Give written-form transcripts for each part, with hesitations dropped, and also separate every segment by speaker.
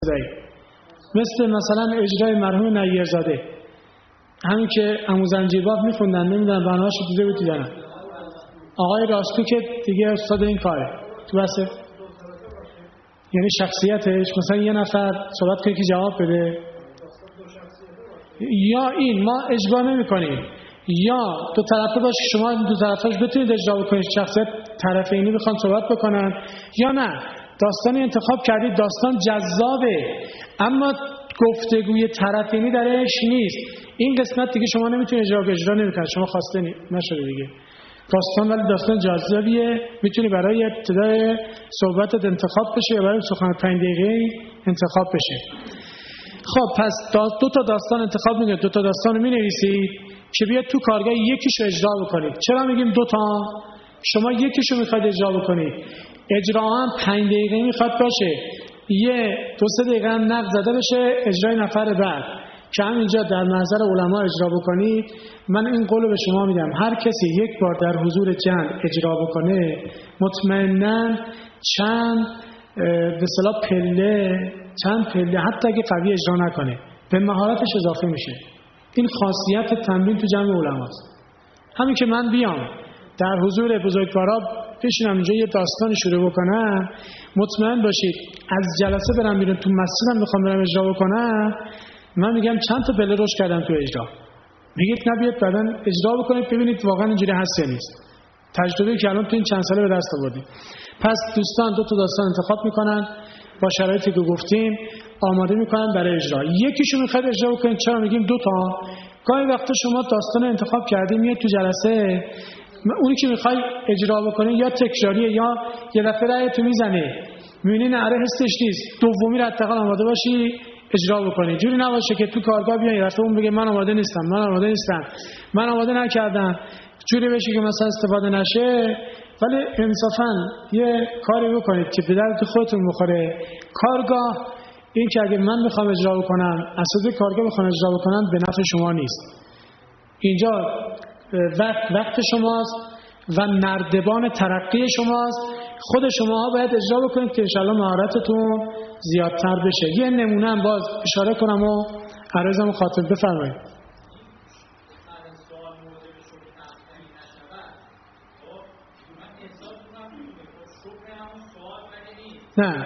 Speaker 1: مثل مثلا اجرای مرحوم نیرزاده، همین که عمو زنجیرباف میخوندن، نمیدونم برنامه‌اش رو دیده بود دیدن، آقای راستو که دیگه استاد این کاره تو بسه، یعنی شخصیتش مثلا یه نفر صحبت کنه که جواب بده، یا این ما اجبار نمی کنیم، یا دو طرفه باشه شما دو طرفش بتونید اجرا بکنید، شخصیت طرفینی بخوان صحبت بکنن، یا نه داستانی انتخاب کردید داستان جذابه اما گفتگوی طرفینی درش نیست، این قسمت دیگه شما نمیتونید اجرا نمیکنید، شما خواسته نشده دیگه داستان، ولی داستان جذابیه، میتونی برای ابتدای صحبتت انتخاب بشه یا برای سخن 5 دقیقه انتخاب بشه. خب پس دو تا داستان انتخاب میکنید، دو تا داستان رو مینویسید که بیاد تو کارگاه یکیشو اجرا بکنید. چرا میگیم دو تا؟ شما یکیشو میخواید اجرا بکنید، اجرا هم 5 دقیقه میخواد باشه، یه 2-3 دقیقه هم نقد زده بشه اجرای نفر بعد که همینجا در محضر علما اجرا بکنید. من این قولو به شما میدم، هر کسی یک بار در حضور جمع اجرا بکنه مطمئناً چند به اصطلاح چند پله حتی اگه قوی اجرا نکنه به مهارتش اضافه میشه. این خاصیت تمرین تو جمع علماست. همین که من بیام در حضور بزرگوارا بشینم اینجا یه داستانی شروع بکنم، مطمئن باشید از جلسه برم بیرون تو مسجدم میخوام برم اجرا بکنم، من میگم چند تا پله رشد کردم تو اجرا، میگید نبیاد بعداً اجرا بکنید ببینید واقعا اینجوری هست یا نیست. تجربه که الان تو این چند ساله به دست آوردیم. پس دوستان دو تا داستان انتخاب میکنن با شرایطی که گفتیم، آماده میکنن برای اجرا. یکیشو میخواد اجرا بکنید، چرا میگیم دو تا؟ گاهی وقتا شما داستان انتخاب کردید میاد تو جلسه، اونی که میخوای اجرا بکنی یا تکراریه یا یه دفعه رأی تو میزنه، میبینی نره حسش نیست، دومی رو حداقل آماده باشی اجرا بکنی. جوری نباشه که تو کارگاه بیای یه دفعه اون بگه من آماده نیستم، من آماده نکردم، جوری بشه که مثلا استفاده نشه. ولی انصافاً یه کاری بکنید که به درد خودتون بخوره. کارگاه این که اگه من بخوام اجرا بکنم، اساس کارگاه بخوام اجرا بکنم به نفع شما نیست. اینجا وقت شماست و نردبان ترقی شماست. خود شماها باید اجرا بکنید که انشالله مهارتتون زیادتر بشه. یه نمونه هم باز اشاره کنم و عرضم خاطر بفرمایید. نه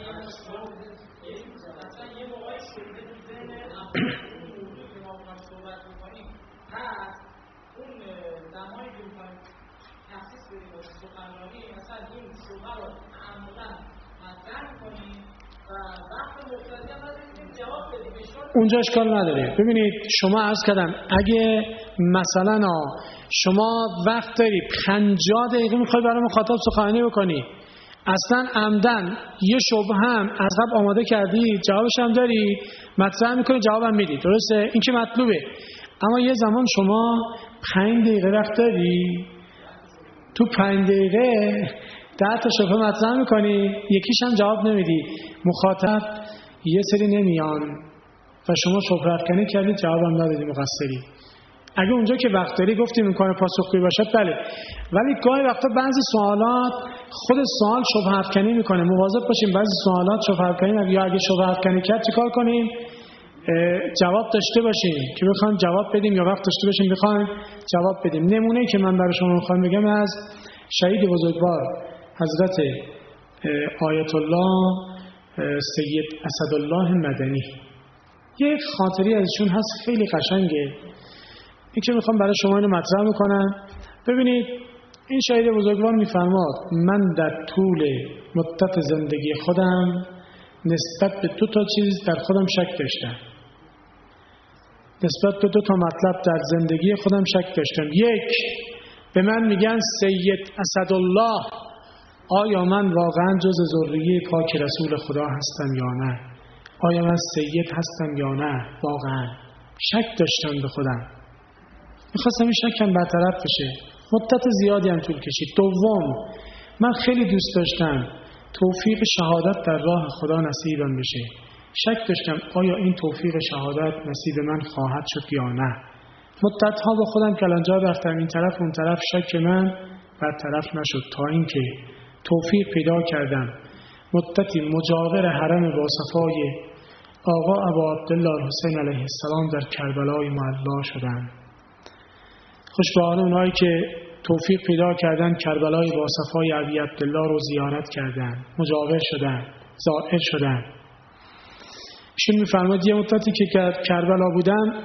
Speaker 1: اونجا اشکال نداره. ببینید شما عرض کردم اگه مثلا شما وقت داری 50 دقیقه میخوای برای مخاطب سخنرانی بکنی، اصلا عمدن یه شبهه هم از قبل آماده کردی، جوابش هم داری، مطرح میکنی، جوابم میدی، درسته؟ این که مطلوبه. اما یه زمان شما 5 دقیقه وقت داری، تو 5 دقیقه 10 تا شبهه مطرح میکنی، یکیش هم جواب نمیدی، مخاطب یه سری نمیان و شما شبهه افکنی کردی، جوابم ندادی، مقصری. اگه اونجا که وقت داری گفتیم امکان پاسخگویی باشد بله، ولی گاهی وقتا بعضی سوالات خود سوال شبهه افکنی میکنه، مواظب باشیم بعضی سوالات شبهه افکنی، یا اگه شبهه افکنی کرد چیکار کنیم؟ جواب داشته باشیم که بخوایم جواب بدیم، یا وقت داشته باشیم بخوایم جواب بدیم. نمونه‌ای که من برای شما میخوام بگم از شهید بزرگوار حضرت آیت الله سید اسدالله مدنی. یک خاطری ازشون هست خیلی قشنگه، این که میخوام برای شما اینو مطرح میکنم. ببینید این شهید بزرگوار میفرماد من در طول مدت زندگی خودم نسبت به 2 تا چیز در خودم شک داشتم. نسبت به 2 تا مطلب در زندگی خودم شک داشتم. یک، به من میگن سید اسدالله، آیا من واقعا جز ذریه پاک رسول خدا هستم یا نه؟ آیا من سید هستم یا نه؟ واقعا شک داشتم به خودم، میخواستم این شکم برطرف بشه. مدت زیادی هم طول کشید. دوم، من خیلی دوست داشتم توفیق شهادت در راه خدا نصیبم بشه. شک داشتم آیا این توفیق شهادت نصیب من خواهد شد یا نه. مدتها با خودم کلنجار رفتم این طرف اون طرف، شک من برطرف نشد تا اینکه توفیق پیدا کردم مدتی مجاور حرم باصفای آقا ابا عبدالله الحسین علیه السلام در کربلای معلا شدند. خوش به حال اونایی که توفیق پیدا کردن کربلای باصفای ابی عبدالله رو زیارت کردن، مجاور شدن، زائر شدن. ایشون میفرماید یه مدتی که کربلا بودم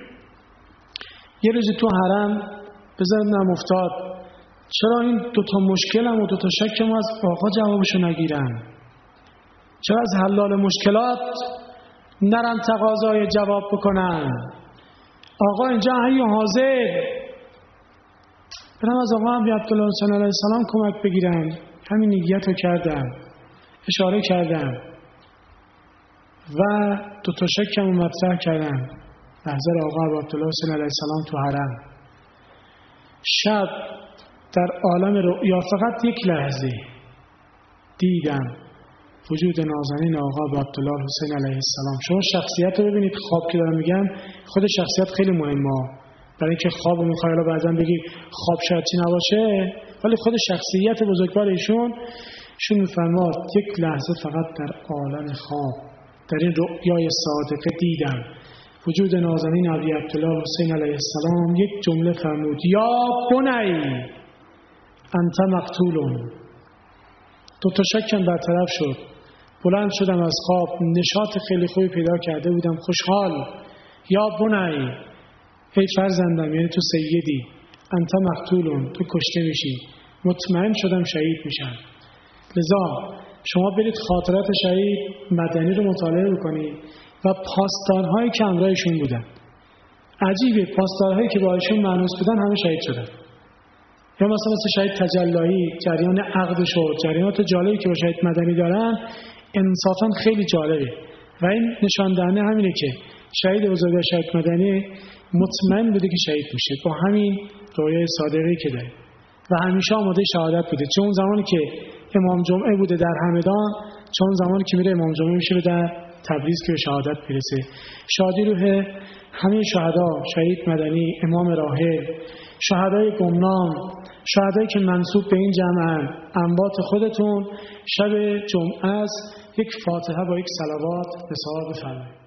Speaker 1: یه روز تو حرم به ذهنم افتاد چرا این دوتا مشکلم و دوتا شکم از آقا جوابشو نگیرن؟ چرا از حلال مشکلات نرن تقاضای جواب بکنن؟ آقا اینجا حی و حاضر، برم از آقا ابی عبدالله حسین علیه السلام کمک بگیرم. همین نیت رو کردم، اشاره کردم و دوتا شکم رو مطرح کردم محضر آقا ابی عبدالله حسین علیه السلام تو حرم. شب در عالم رؤیا فقط یک لحظه دیدم وجود نازنین آقا ابی عبدالله حسین علیه السلام. شما شخصیت رو ببینید، خواب که دارم میگم خود شخصیت خیلی مهمه، برای اینکه خواب و میخوای حالا بعضا بگی خواب شاید چی نباشه، ولی خود شخصیت بزرگوار ایشون میفرماد یک لحظه فقط در عالم خواب در این رؤیای صادقه دیدم وجود نازنین ابی عبدالله حسین علیه السلام. یک جمله فرمود یا بنی انت مقتولون. دوتا شکم برطرف شد، بلند شدم از خواب، نشاط خیلی خوبی پیدا کرده بودم، خوشحال. یا بنی، ای فرزندم، یعنی تو سیدی، انت مقتولون، تو کشته میشی، مطمئن شدم شهید میشم. لذا شما برید خاطرات شهید مدنی رو مطالعه بکنید و پاسدارهایی که همراهشون بودن. عجیبه پاسدارهایی که با ایشون مانوس بودن همه شهید شدن. یا مثلا شهید تجلایی، جریان عقدش و جریانات جالبی که با شهید مدنی دارن انصافا خیلی جالبه و این نشان دهنده همینه که شهید بزرگ شهید مدنی مطمئن بوده که شهید میشه با همین رویای صادقی که داره و همیشه آماده شهادت بوده، چون زمانی که امام جمعه بوده در همدان، چون زمانی که میره امام جمعه میشه در تبریز که به شهادت برسه. شادی روح همه شهدا، شهید مدنی، امام راحل، شهدای گمنام، شهدایی که منسوب به این جمعن، انبات خودتون شب جمعه است یک فاتحه با یک صلوات به صاحب بفرمایید.